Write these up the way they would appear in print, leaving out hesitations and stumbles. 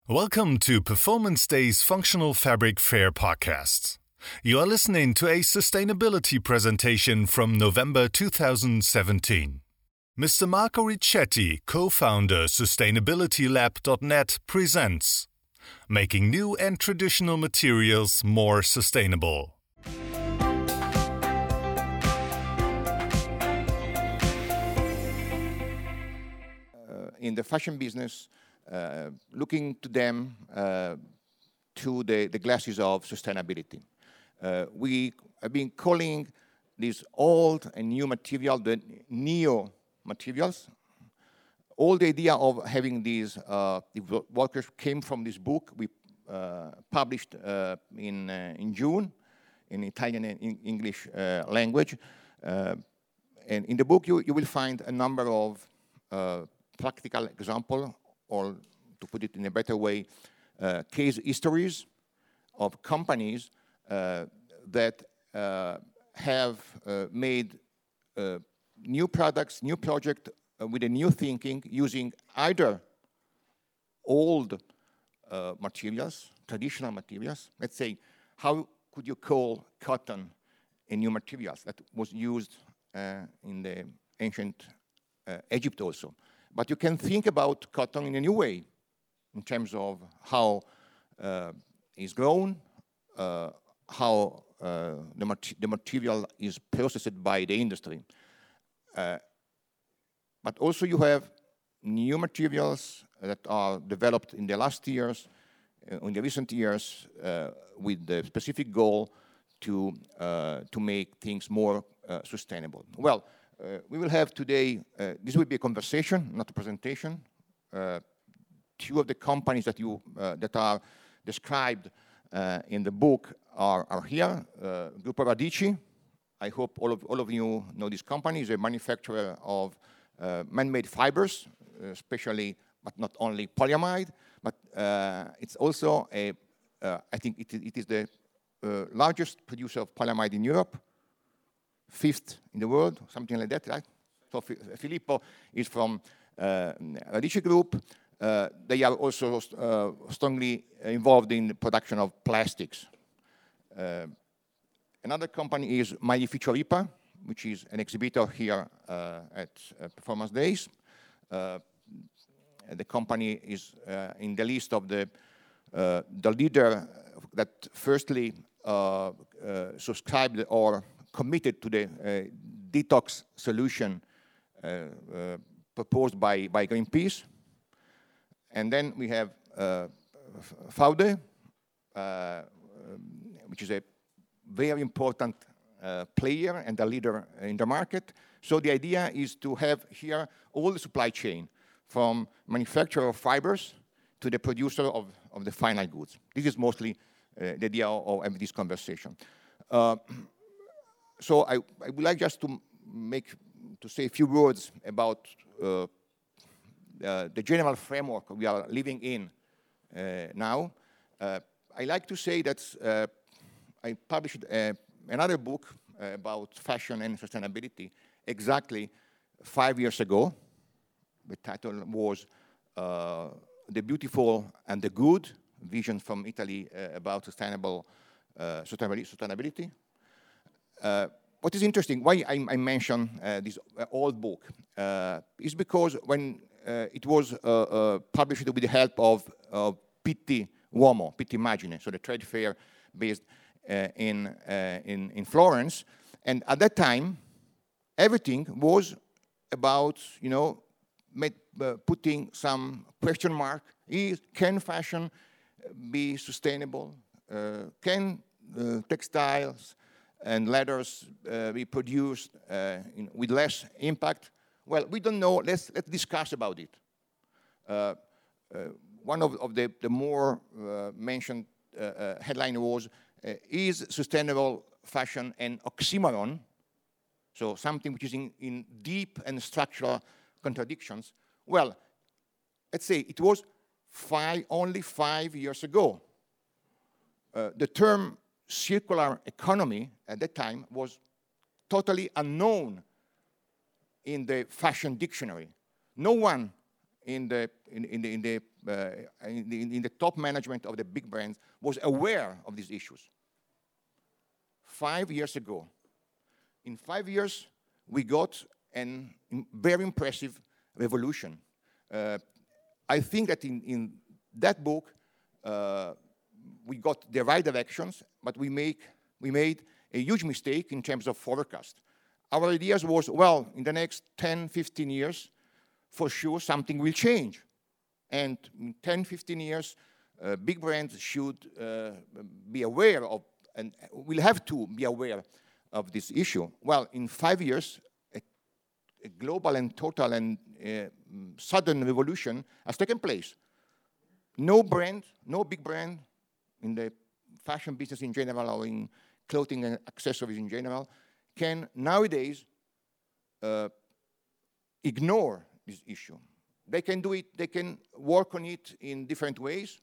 Welcome to Performance Day's Functional Fabric Fair podcast. You are listening to a sustainability presentation from November 2017. Mr. Marco Ricchetti, co-founder SustainabilityLab.net, presents Making New and Traditional Materials More Sustainable. In the fashion business, looking to them through the glasses of sustainability. We have been calling these old and new material the neo materials. All the idea of having these workers came from this book we published in June in Italian and English language. And in the book you will find a number of practical examples, or to put it in a better way, case histories of companies that have made new products, new projects with a new thinking using either old materials, traditional materials. Let's say, how could you call cotton a new materials that was used in the ancient Egypt also? But you can think about cotton in a new way in terms of how it's grown, how the material is processed by the industry. But also you have new materials that are developed in the last years, in the recent years, with the specific goal to make things more sustainable. Well, we will have today, this will be a conversation, not a presentation. Two of the companies that are described in the book are here. Gruppo Radici. I hope all of you know this company. It's a manufacturer of man-made fibers, especially, but not only polyamide, but it's also I think it is the largest producer of polyamide in Europe. 5th in the world, something like that, right? So Filippo is from Radici Group. They are also strongly involved in the production of plastics. Another company is Maglificio Ripa, which is an exhibitor here at Performance Days. The company is in the list of the leader that firstly subscribed or committed to the detox solution proposed by Greenpeace. And then we have Faude, which is a very important player and a leader in the market. So the idea is to have here all the supply chain, from manufacturer of fibers to the producer of the final goods. This is mostly the idea of this conversation. So I would like just to say a few words about the general framework we are living in now. I like to say that I published another book about fashion and sustainability exactly 5 years ago. The title was The Beautiful and the Good, Vision from Italy about sustainability. What is interesting, why I mention this old book, is because when it was published with the help of Pitti Uomo, Pitti Immagine, so the trade fair based in Florence, and at that time, everything was about, putting some question mark. Can fashion be sustainable? Can textiles and leathers be produced with less impact? Well, we don't know. Let's discuss about it. One of the more mentioned headline was, is sustainable fashion an oxymoron? So something which is in deep and structural contradictions. Well, let's say it was only 5 years ago. The term circular economy at that time was totally unknown in the fashion dictionary. No one in the in the top management of the big brands was aware of these issues. 5 years ago. In 5 years, we got a very impressive revolution. I think that in that book, we got the right directions, but we made a huge mistake in terms of forecast. Our ideas was, well, in the next 10, 15 years, for sure something will change. And in 10, 15 years, big brands should be aware of, and will have to be aware of this issue. Well, in 5 years, a global and total and sudden revolution has taken place. No brand, no big brand in the fashion business in general or in clothing and accessories in general can nowadays ignore this issue. They can do it, they can work on it in different ways.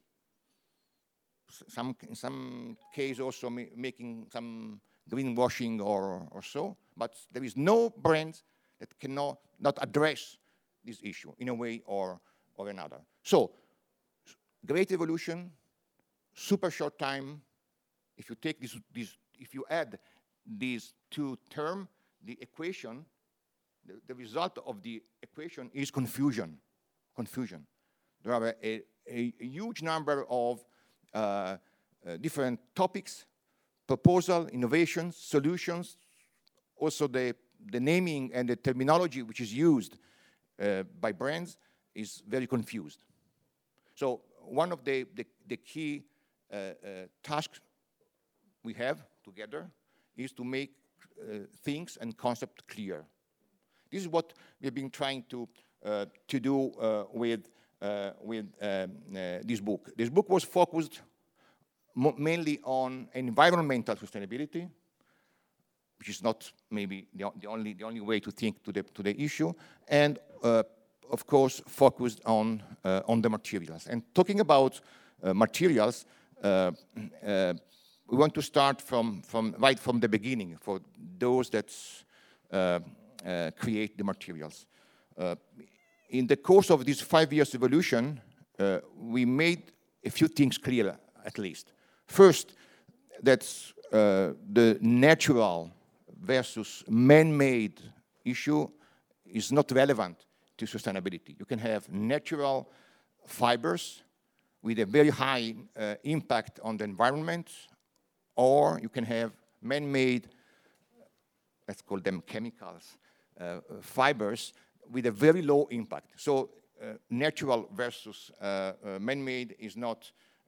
In some case also making some greenwashing or so, but there is no brand that cannot not address this issue in a way or another. So, great evolution, super short time. If you take if you add these two terms, the equation, the result of the equation is confusion. Confusion. There are a huge number of different topics, proposal, innovations, solutions, also the naming and the terminology which is used by brands is very confused. So one of the key tasks we have together is to make things and concepts clear. This is what we've been trying to do with this book. This book was focused mainly on environmental sustainability, which is not maybe the only way to think to the issue, and of course focused on the materials. And talking about materials, we want to start right from the beginning for those that create the materials. In the course of this 5 years evolution, we made a few things clear, at least. First, that's the natural versus man-made issue is not relevant to sustainability. You can have natural fibers with a very high impact on the environment, or you can have man-made, let's call them chemicals, fibers with a very low impact. So natural versus man-made is not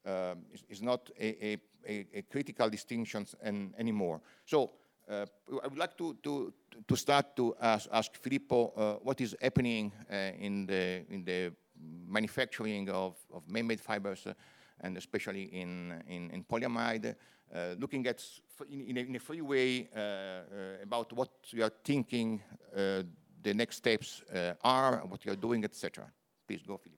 a critical distinction anymore. So I would like to start to ask Filippo what is happening in the manufacturing of man-made fibers and especially in polyamide, looking at in a free way about what you are thinking the next steps are, what you are doing, etc. Please go, Filippo.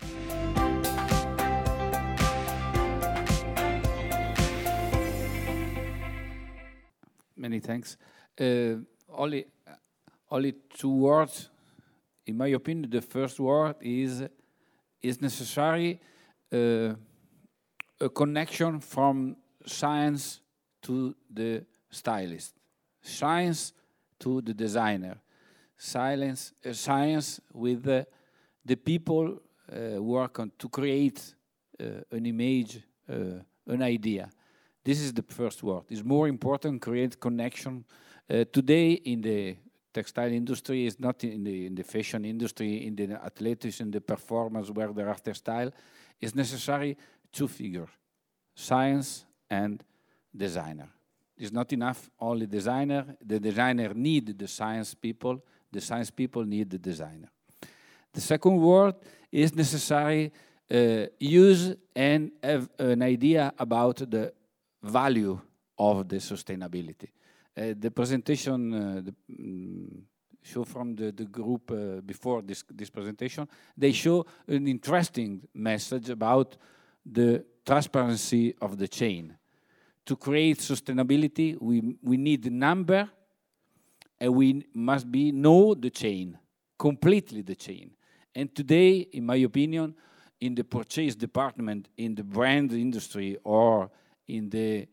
Many thanks. Only 2 words. In my opinion, the first word is necessary a connection from science to the stylist, science to the designer, science with the people work on to create an image, an idea. This is the first word. It's more important create connection. Today in the textile industry, is not in the fashion industry, in the athletics, in the performance where there are textile, it's necessary 2 figures, science and designer. It's not enough only designer. The designer need the science people need the designer. The second word is necessary use and have an idea about the value of the sustainability. The presentation show from the group before this presentation, they show an interesting message about the transparency of the chain. To create sustainability, we need a number, and we must know the chain, completely the chain. And today, in my opinion, in the purchase department, in the brand industry, or in the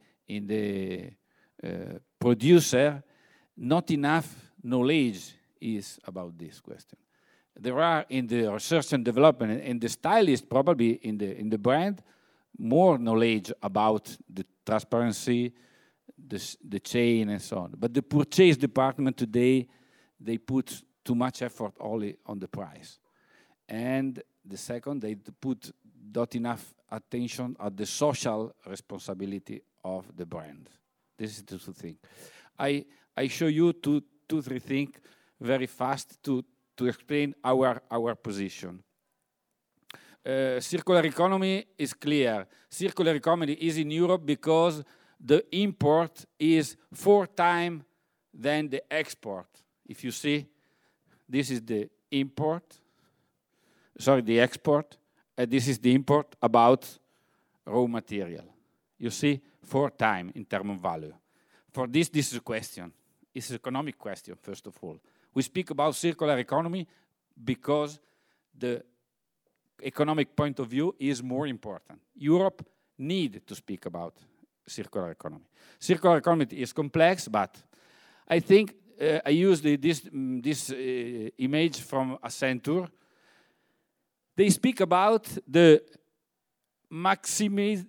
producer, not enough knowledge is about this question. There are in the research and development and the stylist probably in the brand more knowledge about the transparency, the chain and so on. But the purchase department today, they put too much effort only on the price. And the second, they put not enough attention at the social responsibility of the brand. This is the two things. I show you two, three things very fast to explain our position. Circular economy is clear. Circular economy is in Europe because the import is 4 times than the export. If you see, this is the import, sorry, the export, and this is the import about raw material. You see, 4 times in terms of value. For this is a question. It's an economic question, first of all. We speak about circular economy because the economic point of view is more important. Europe needs to speak about circular economy. Circular economy is complex, but I think I used this image from Accenture. They speak about the maximize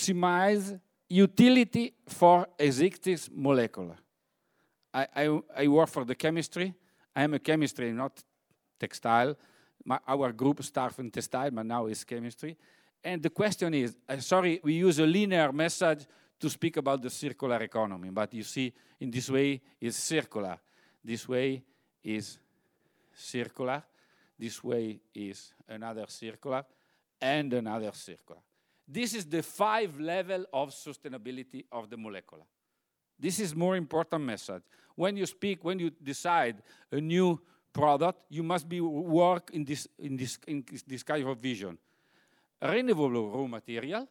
utility for existing molecule. I work for the chemistry. I am a chemistry, not textile. Our group starts in textile, but now it's chemistry. And the question is, sorry, we use a linear message to speak about the circular economy, but you see, in this way, it's circular. This way is circular. This way is another circular, and another circular. This is the 5 level of sustainability of the molecule. This is more important message. When you speak, when you decide a new product, you must be work in this kind of vision. Renewable raw material,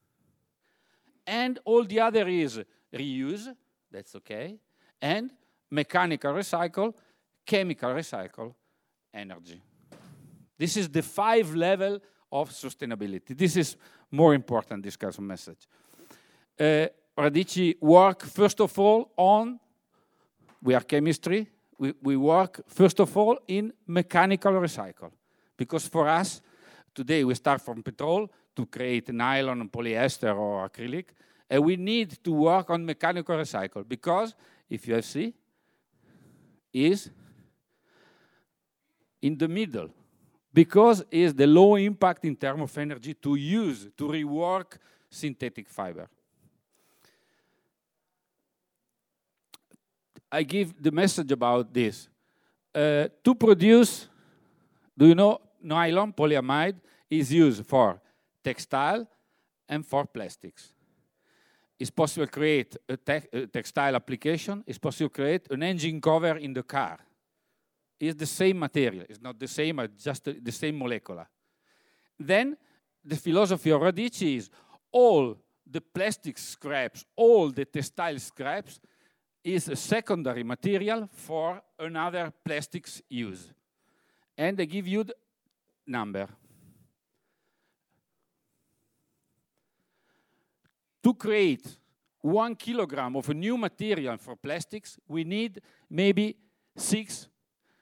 and all the other is reuse, that's okay, and mechanical recycle, chemical recycle, energy. This is the 5 level of sustainability. This is more important, this kind of message. Radici work, first of all, we are chemistry, we work, first of all, in mechanical recycle. Because for us, today we start from petrol to create nylon, polyester, or acrylic, and we need to work on mechanical recycle. Because, if you see, is in the middle. Because it's the low impact in terms of energy to use, to rework synthetic fiber. I give the message about this. To produce, do you know, nylon, polyamide, is used for textile and for plastics. It's possible to create a textile application. It's possible to create an engine cover in the car. It's the same material. It's not the same, but just the same molecular. Then the philosophy of Radici is all the plastic scraps, all the textile scraps is a secondary material for another plastics use. And I give you the number. To create 1 kilogram of a new material for plastics, we need maybe 6.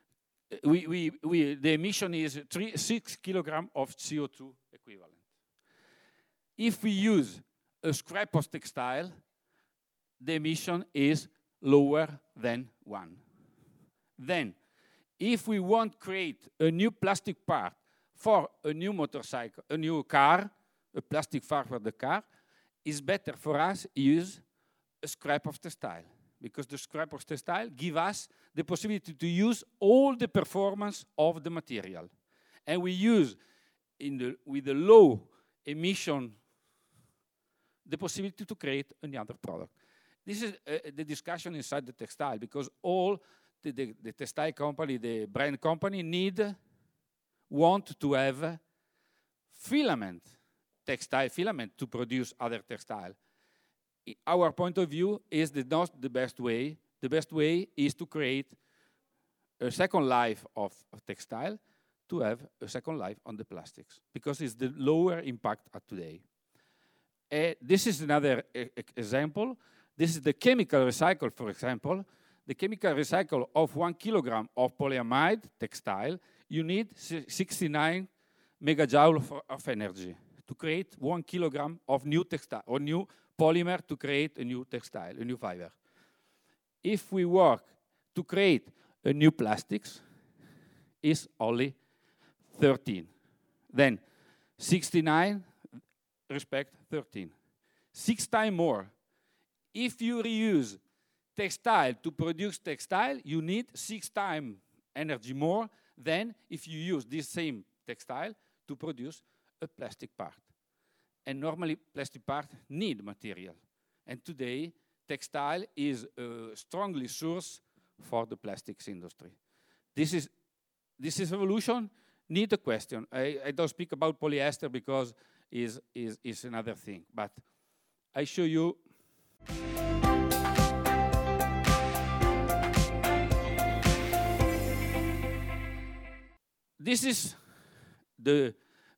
The emission is 6 kilograms of CO2 equivalent. If we use a scrap of textile, the emission is lower than 1. Then, if we want to create a new plastic part for a new motorcycle, a new car, a plastic part for the car, it's better for us to use a scrap of textile, because the scrap of textile gives us the possibility to use all the performance of the material. And we use, with the low emission, the possibility to create another product. This is the discussion inside the textile, because all the textile company, the brand company want to have filament, textile filament to produce other textile. Our point of view is not the best way. The best way is to create a second life of textile, to have a second life on the plastics, because it's the lower impact at today. This is another example. This is the chemical recycle, for example. The chemical recycle of 1 kilogram of polyamide textile, you need 69 megajoule of energy to create 1 kilogram of new textile, or new polymer to create a new textile, a new fiber. If we work to create a new plastics, is only 13. Then 69 respect 13. 6 times more. If you reuse textile to produce textile, you need 6 times energy more than if you use this same textile to produce a plastic part. And normally plastic part need material. And today, textile is a strongly source for the plastics industry. This is evolution, need a question. I don't speak about polyester because is another thing, but I show you. This is the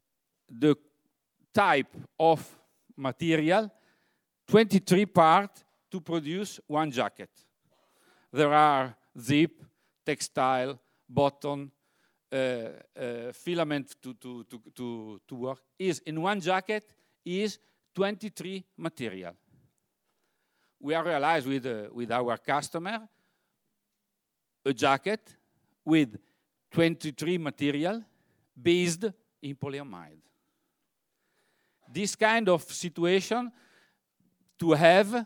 type of material, 23 parts to produce one jacket. There are zip, textile, button, filament to work. Is in one jacket is 23 material. We are realized with our customer a jacket with 23 material based in polyamide. This kind of situation to have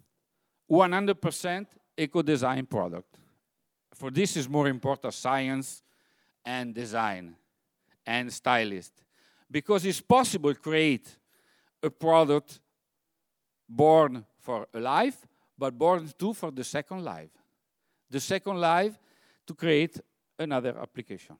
100% eco-design product. For this is more important science and design and stylist, because it's possible to create a product born for a life, but born too for the second life. The second life to create another application.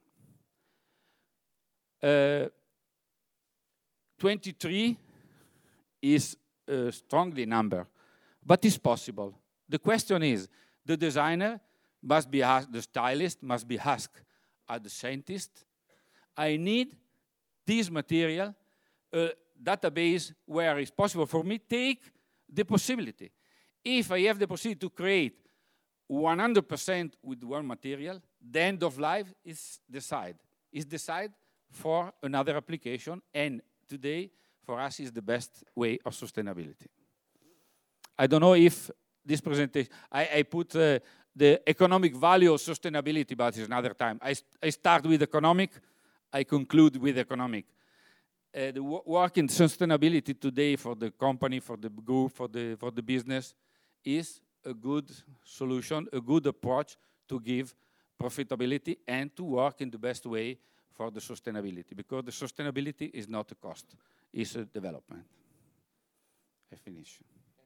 23 is a strongly number, but it's possible. The question is, the designer must be asked, the stylist must be asked at the scientist, I need this material, a database where it's possible for me take the possibility. If I have the possibility to create 100% with one material, the end of life is decided. It's decided for another application, and today, for us, is the best way of sustainability. I don't know if this presentation, I put the economic value of sustainability, but it's another time. I start with economic, I conclude with economic. The work in sustainability today for the company, for the group, for the business is a good solution, a good approach to give profitability and to work in the best way for the sustainability, because the sustainability is not a cost, it's a development. I finish.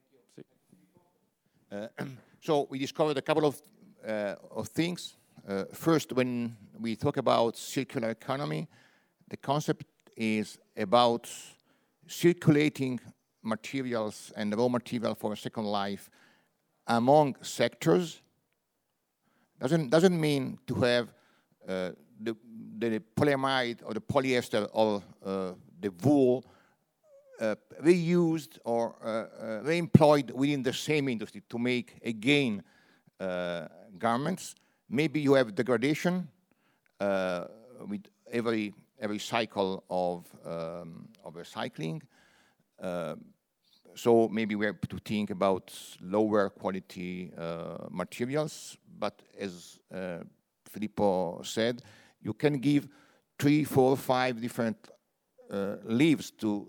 So we discovered a couple of things. First, when we talk about circular economy, the concept is about circulating materials and raw material for a second life among sectors. Doesn't mean to have the polyamide or the polyester or the wool reused or reemployed within the same industry to make again garments. Maybe you have degradation with every cycle of recycling. So maybe we have to think about lower quality materials. But as Filippo said, you can give 3, 4, 5 different lives to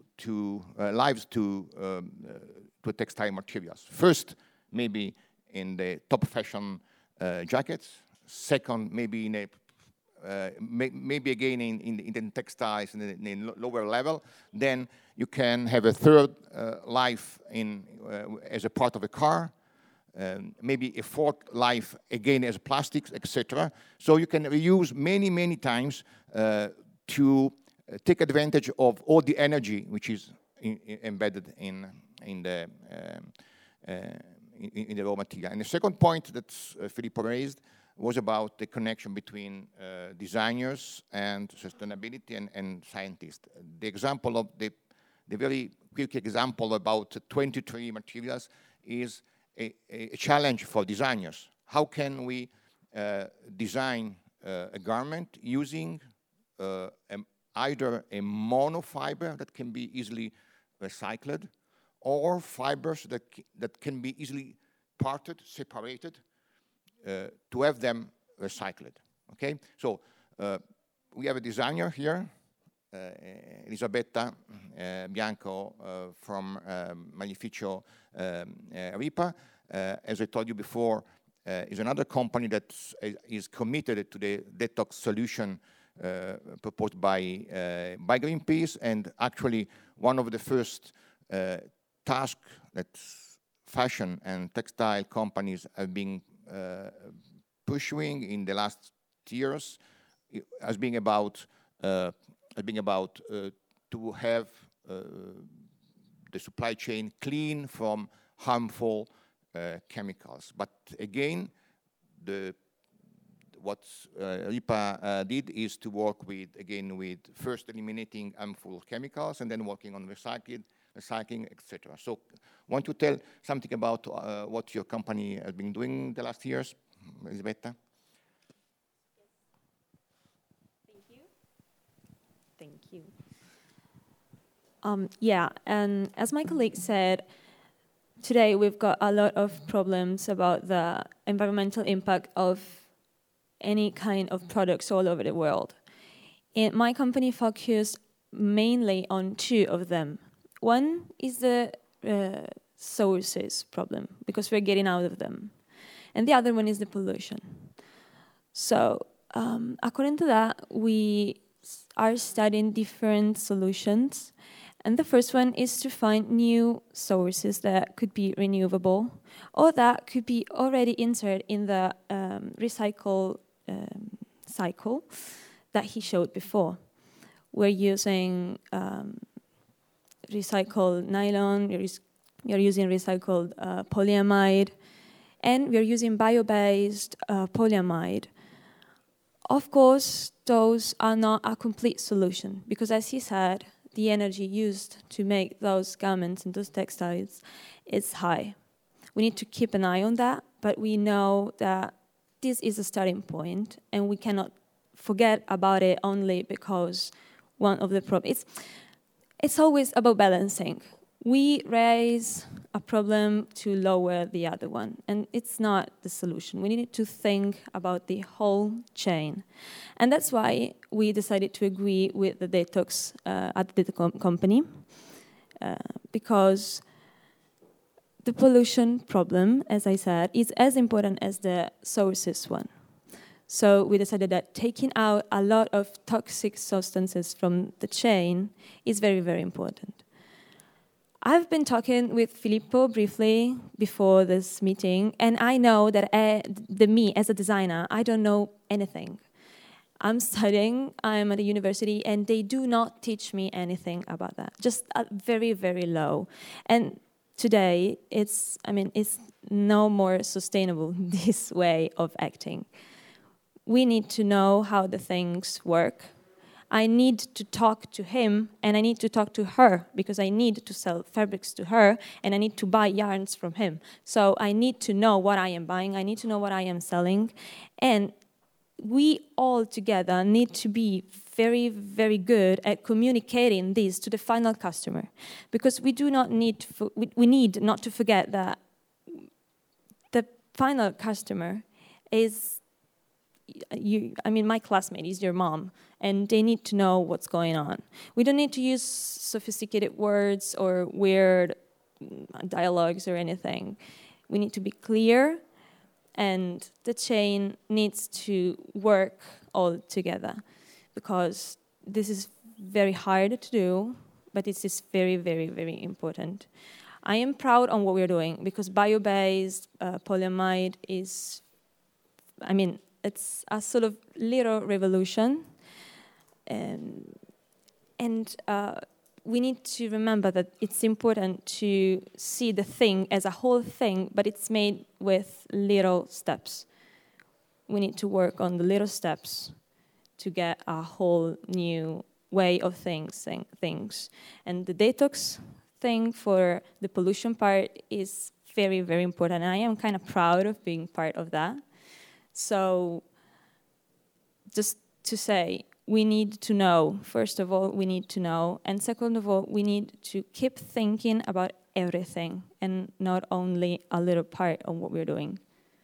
textile materials. First, maybe in the top fashion jackets. Second, maybe in a maybe again in the textiles in the lower level. Then you can have a third life as a part of a car. Maybe a fourth life again as plastics, etc. So you can reuse many times to take advantage of all the energy which is embedded in the raw material. And the second point that Filippo raised was about the connection between designers and sustainability and scientists. The example of the very quick example about 23 materials is a challenge for designers. How can we design a garment using either a monofiber that can be easily recycled, or fibers that can be easily parted, separated, to have them recycled, okay? So we have a designer here, Elisabetta Bianco from Magnificio Ripa. As I told you before, is another company that is committed to the detox solution proposed by Greenpeace, and actually one of the first tasks that fashion and textile companies have been pursuing in the last years has been about to have the supply chain clean from harmful chemicals. But again, what RIPA did is to work with first eliminating harmful chemicals and then working on recycling, etc. So, want to tell something about what your company has been doing the last years, Elisabetta? Thank you. Yeah, and as my colleague said, today we've got a lot of problems about the environmental impact of any kind of products all over the world. And my company focused mainly on two of them. One is the sources problem, because we're getting out of them. And the other one is the pollution. So according to that, we are studying different solutions. And the first one is to find new sources that could be renewable or that could be already inserted in the recycle cycle that he showed before. We're using recycled nylon, we're using recycled polyamide, and we're using bio-based polyamide. Of course, those are not a complete solution because, as he said, the energy used to make those garments and those textiles is high. We need to keep an eye on that, but we know that this is a starting point, and we cannot forget about it only because one of the problems. It's always about balancing. We raise a problem to lower the other one, and it's not the solution. We need to think about the whole chain. And that's why we decided to agree with the Detox at the company, because the pollution problem, as I said, is as important as the sources one. So we decided that taking out a lot of toxic substances from the chain is very, very important. I've been talking with Filippo briefly before this meeting, and I know that me as a designer, I don't know anything. I'm studying, I'm at a university, and they do not teach me anything about that, just very, very low. And today, it's no more sustainable, this way of acting. We need to know how the things work. I need to talk to him, and I need to talk to her, because I need to sell fabrics to her, and I need to buy yarns from him. So I need to know what I am buying, I need to know what I am selling, and we all together need to be very, very good at communicating this to the final customer, because we need not to forget that the final customer is my classmate is your mom, and they need to know what's going on. We don't need to use sophisticated words or weird dialogues or anything. We need to be clear, and the chain needs to work all together, because this is very hard to do, but it is very, very, very important. I am proud on what we're doing, because bio-based polyamide is, it's a sort of little revolution, and we need to remember that it's important to see the thing as a whole thing, but it's made with little steps. we need to work on the little steps to get a whole new way of things. And the detox thing for the pollution part is very, very important. And I am kind of proud of being part of that. So just to say, we need to know, first of all, we need to know. And second of all, we need to keep thinking about everything and not only a little part of what we're doing.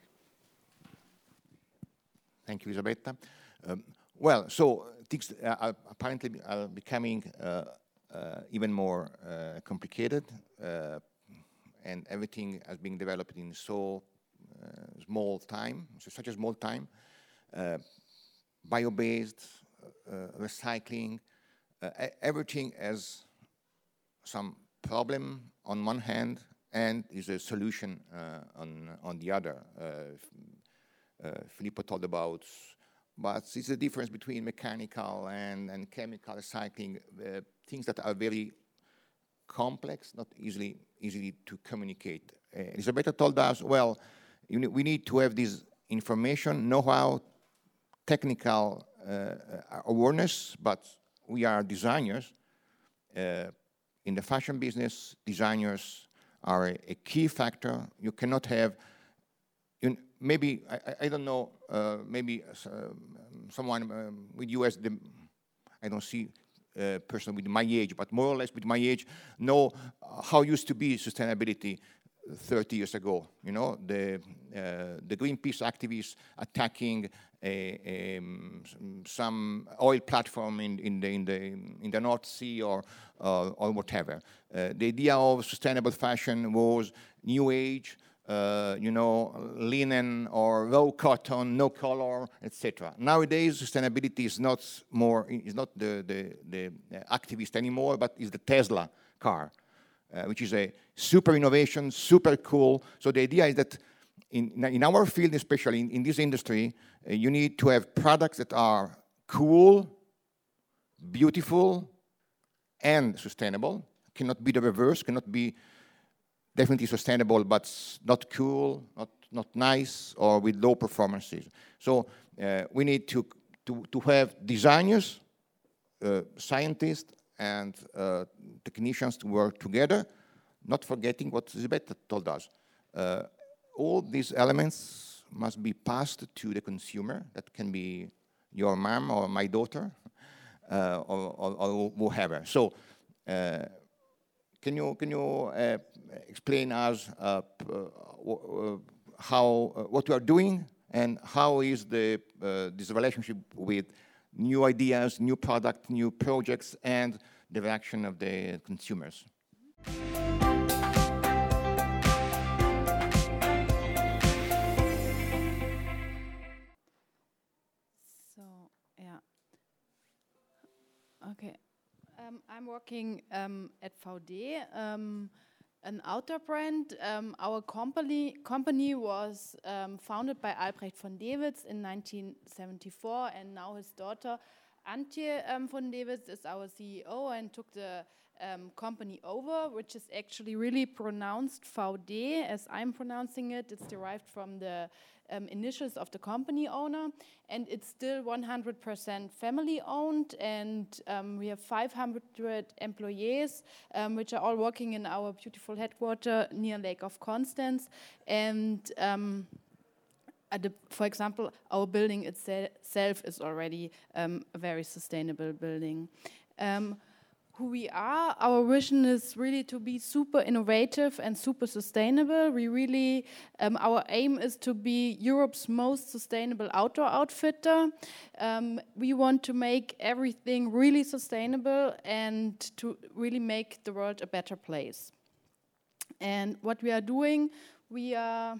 Thank you, Elisabetta. Well, so things are apparently becoming even more complicated, and everything has been developed in so small time, such a small time. Bio-based, recycling, everything has some problem on one hand and is a solution on the other. Filippo told about, but it's the difference between mechanical and chemical recycling, things that are very complex, not easily to communicate. Elisabetta told us, well, we need to have this information, know-how, technical awareness, but we are designers. In the fashion business, designers are a key factor. You cannot have, maybe, I don't know, maybe someone with you as the, I don't see a person with my age, but more or less with my age, know how used to be sustainability 30 years ago. You know, the Greenpeace activists attacking some oil platform in the North Sea or whatever. The idea of sustainable fashion was new age, you know, linen or raw cotton, no color, etc. Nowadays, sustainability is not the activist anymore, but is the Tesla car. Which is a super innovation, super cool. So the idea is that in our field, especially in this industry, you need to have products that are cool, beautiful, and sustainable. Cannot be the reverse, cannot be definitely sustainable, but not cool, not nice, or with low performances. So we need to have designers, scientists, and technicians to work together, not forgetting what Elisabetta told us. All these elements must be passed to the consumer. That can be your mom or my daughter, or whoever. So, can you explain us what you are doing and how is this relationship with new ideas, new product, new projects, and the reaction of the consumers? So, yeah. Okay. I'm working at VD, an outdoor brand. Our company was founded by Albrecht von Dewitz in 1974, and now his daughter Antje von Dewitz is our CEO and took the company over, which is actually really pronounced VD, as I'm pronouncing it. It's derived from the initials of the company owner, and it's still 100% family-owned, and we have 500 employees, which are all working in our beautiful headquarters near Lake of Constance, and for example, our building itself is already a very sustainable building. Who we are, our vision is really to be super innovative and super sustainable. We really, our aim is to be Europe's most sustainable outdoor outfitter. We want to make everything really sustainable and to really make the world a better place. And what we are doing, we are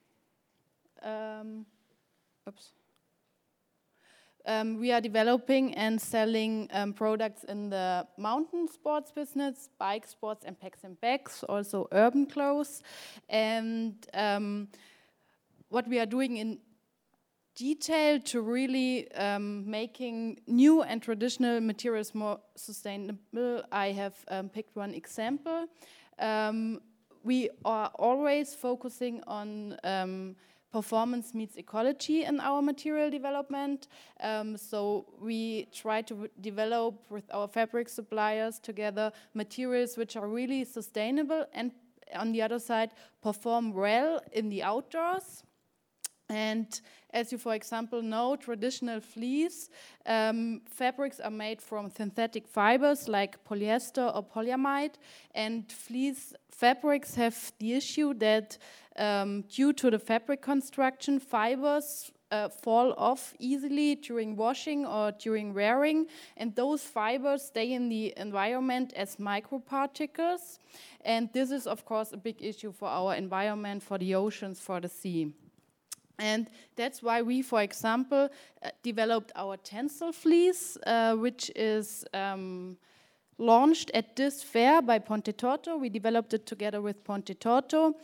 we are developing and selling products in the mountain sports business, bike sports and packs and bags, also urban clothes. And what we are doing in detail to really making new and traditional materials more sustainable, I have picked one example. We are always focusing on performance meets ecology in our material development. So we try to develop with our fabric suppliers together materials which are really sustainable and on the other side perform well in the outdoors. And as you, for example, know, traditional fleece fabrics are made from synthetic fibers like polyester or polyamide. And fleece fabrics have the issue that due to the fabric construction, fibers fall off easily during washing or during wearing. And those fibers stay in the environment as microparticles. And this is, of course, a big issue for our environment, for the oceans, for the sea. And that's why we, for example, developed our Tencel fleece, which is launched at this fair by Ponte Torto. We developed it together with Ponte Torto.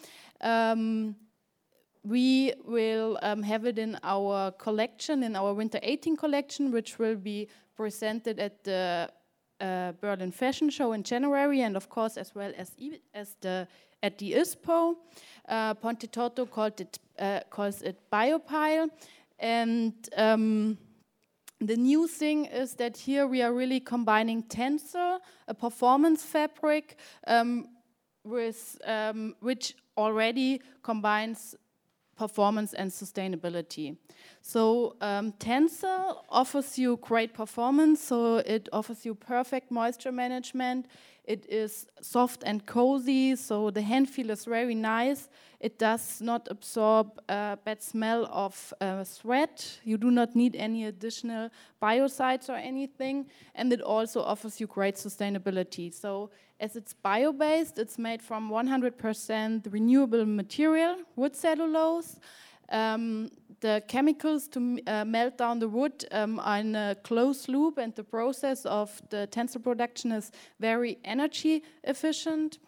We will have it in our collection, in our Winter 18 collection, which will be presented at the Berlin Fashion Show in January, and of course as well as at the ISPO. Ponte Torto calls it Biopile, and the new thing is that here we are really combining Tencel, a performance fabric, with which already combines performance and sustainability. So Tencel offers you great performance, so it offers you perfect moisture management. It is soft and cozy, so the hand feel is very nice. It does not absorb bad smell of sweat. You do not need any additional biocides or anything, and it also offers you great sustainability. So as it's bio-based, it's made from 100% renewable material, wood cellulose. The chemicals to melt down the wood are in a closed loop, and the process of the Tencel production is very energy efficient.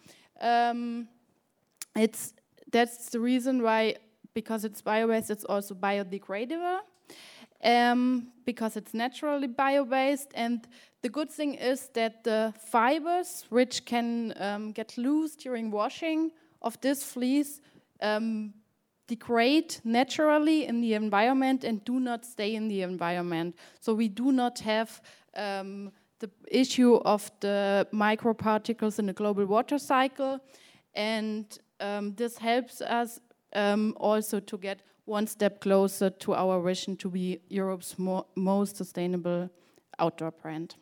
That's the reason why, because it's bio-based, it's also biodegradable, because it's naturally bio-based. And the good thing is that the fibers, which can get loose during washing of this fleece, degrade naturally in the environment and do not stay in the environment. So we do not have the issue of the microparticles in the global water cycle. And this helps us also to get one step closer to our vision to be Europe's most sustainable outdoor brand.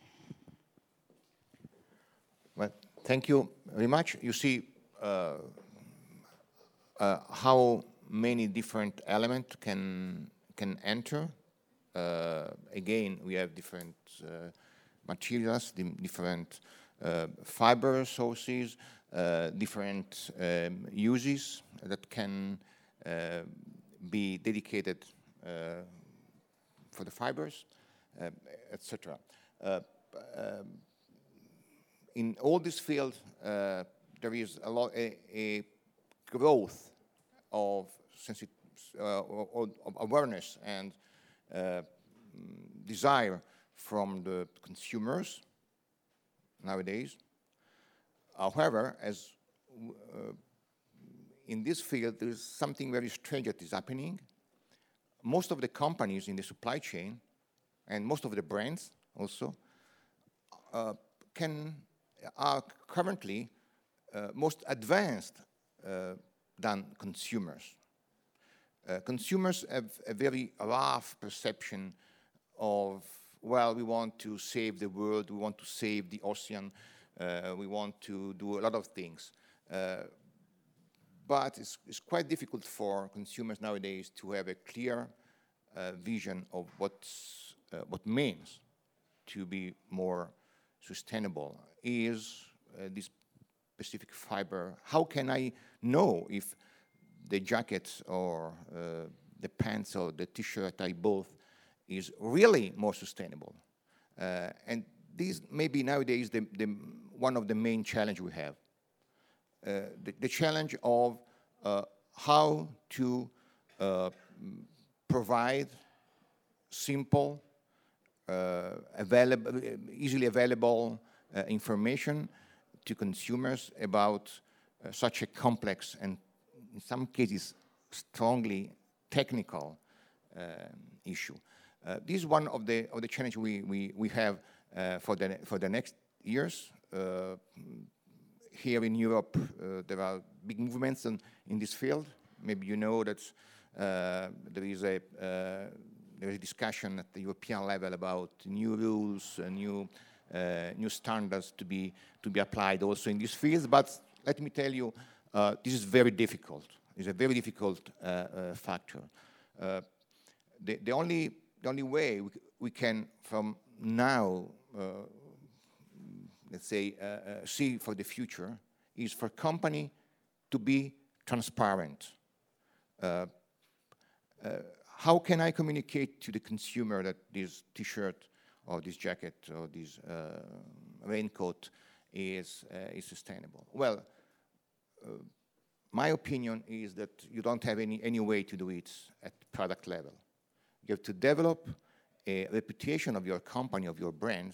Well, thank you very much. You see how many different elements can enter. Again, we have different materials, different fiber sources, different uses that can be dedicated for the fibers, etc. In all this field, there is a growth of awareness and desire from the consumers nowadays. However, as in this field, there is something very strange that is happening. Most of the companies in the supply chain, and most of the brands also, are currently most advanced than consumers. Consumers have a very rough perception of, well, we want to save the world, we want to save the ocean, we want to do a lot of things. But it's quite difficult for consumers nowadays to have a clear vision of what means to be more sustainable. Is this specific fiber, how can I know if the jacket or the pants or the t-shirt I bought is really more sustainable? And this may be nowadays one of the main challenges we have. The challenge of how to provide simple, easily available information to consumers about such a complex and in some cases strongly technical issue. This is one of the challenges we have for the next years. Here in Europe, there are big movements in this field. Maybe you know that there is a discussion at the European level about new rules, new standards to be applied also in this field. But let me tell you, this is very difficult. It's a very difficult factor. The only way we can from now, let's say, see for the future is for company to be transparent. How can I communicate to the consumer that this T-shirt or this jacket or this raincoat is sustainable? Well, my opinion is that you don't have any way to do it at product level. You have to develop a reputation of your company, of your brand,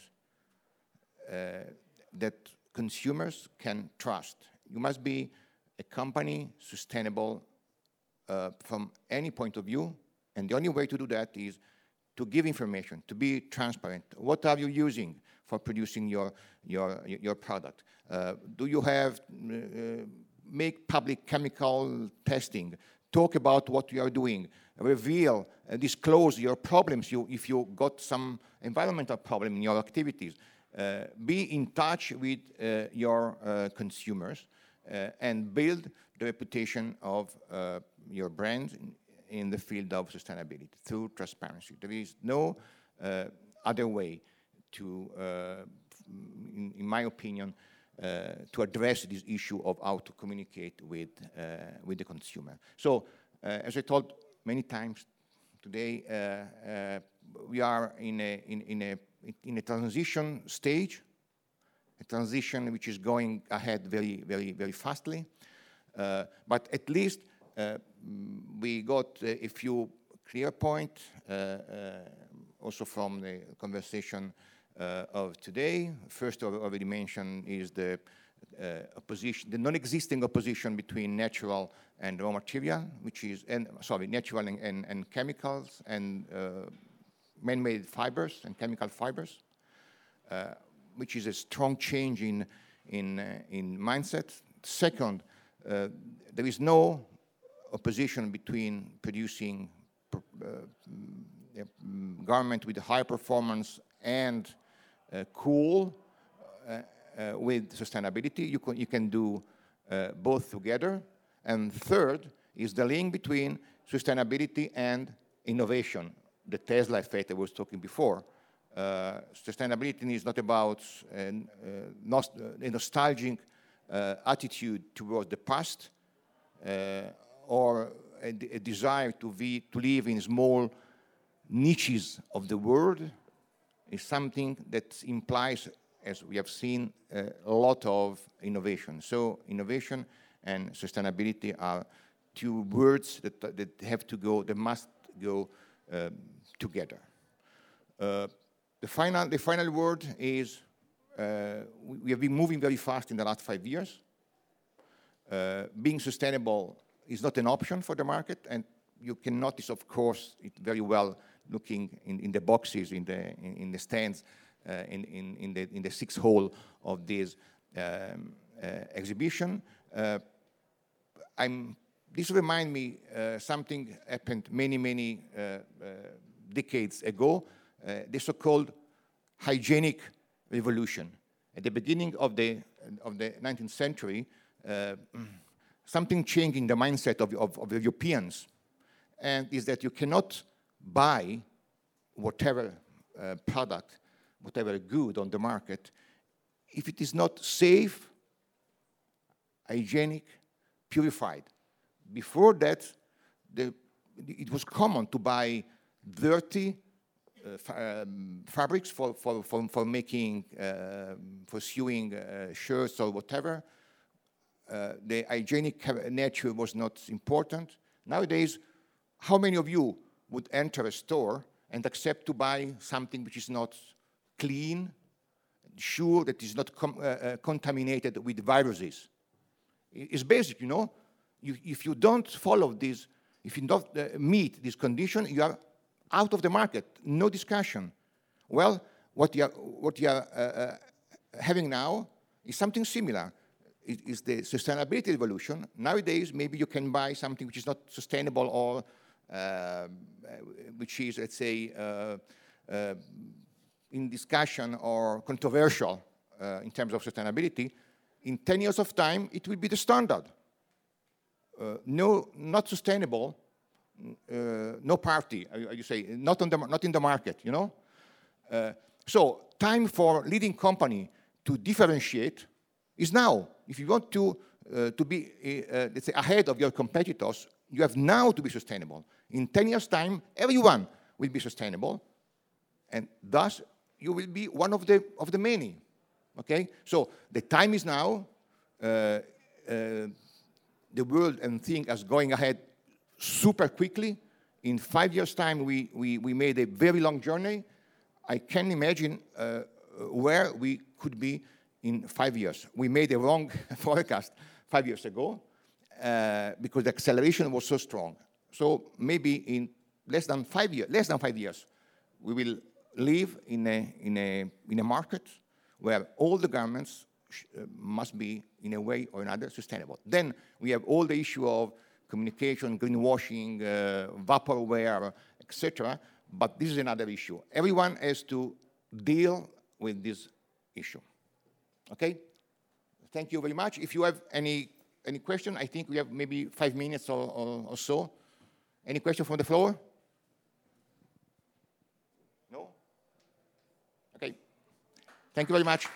that consumers can trust. You must be a company sustainable from any point of view, and the only way to do that is to give information, to be transparent. What are you using for producing your product? Do you have make public chemical testing? Talk about what you are doing. Reveal, disclose your problems if you got some environmental problem in your activities. Be in touch with your consumers and build the reputation of your brand in the field of sustainability through transparency. There is no other way to, in my opinion, to address this issue of how to communicate with the consumer. So, as I told many times today, we are in a transition stage, a transition which is going ahead very, very, very fastly. But at least we got a few clear points, also from the conversation of today. First, already mentioned is the opposition, the non-existing opposition between natural and raw material, which is, natural and chemicals and man-made fibers and chemical fibers, which is a strong change in mindset. Second, there is no opposition between producing garment with high performance and cool with sustainability. You can do both together. And third is the link between sustainability and innovation, the Tesla effect I was talking before. Sustainability is not about a nostalgic attitude towards the past or a desire to live in small niches of the world. Is something that implies, as we have seen, a lot of innovation. So innovation and sustainability are two words that have to go, they must go together. The final word is we have been moving very fast in the last 5 years. Being sustainable is not an option for the market, and you can notice, of course, it very well looking in the boxes, in the stands, in the sixth hall of this exhibition. This reminds me something happened many decades ago, the so-called hygienic revolution. At the beginning of the 19th century, something changed in the mindset of the Europeans, and is that you cannot buy whatever product, whatever good on the market, if it is not safe, hygienic, purified. Before that, it was common to buy dirty fabrics for making, for sewing shirts or whatever. The hygienic nature was not important. Nowadays, how many of you would enter a store and accept to buy something which is not clean, sure that is not contaminated with viruses? It's basic, you know. If you don't follow this, If you don't meet this condition, you are out of the market, no discussion. Well, what you are having now is something similar. It is the sustainability revolution. Nowadays, maybe you can buy something which is not sustainable or which is, let's say, in discussion or controversial in terms of sustainability. In 10 years of time, it will be the standard. No, not sustainable, no party, you say, not in the market, you know? So time for leading company to differentiate is now. If you want to be, let's say, ahead of your competitors, you have now to be sustainable. In 10 years' time, everyone will be sustainable, and thus you will be one of the many. Okay? So the time is now. The world and things are going ahead super quickly. In 5 years' time, we made a very long journey. I can imagine where we could be in 5 years. We made a wrong forecast 5 years ago because the acceleration was so strong. So maybe in less than 5 years, we will live in a market where all the garments must be, in a way or another, sustainable. Then we have all the issue of communication, greenwashing, vaporware, etc. But this is another issue. Everyone has to deal with this issue. Okay? Thank you very much. If you have any question, I think we have maybe 5 minutes or so. Any question from the floor? No? Okay. Thank you very much.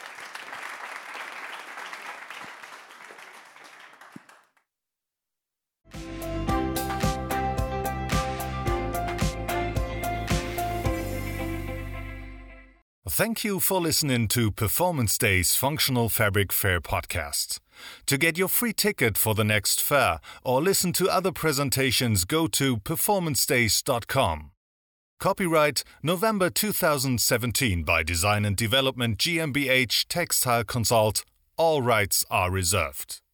Thank you for listening to Performance Day's Functional Fabric Fair podcast. To get your free ticket for the next fair or listen to other presentations, go to performancedays.com. Copyright November 2017 by Design and Development GmbH Textile Consult. All rights are reserved.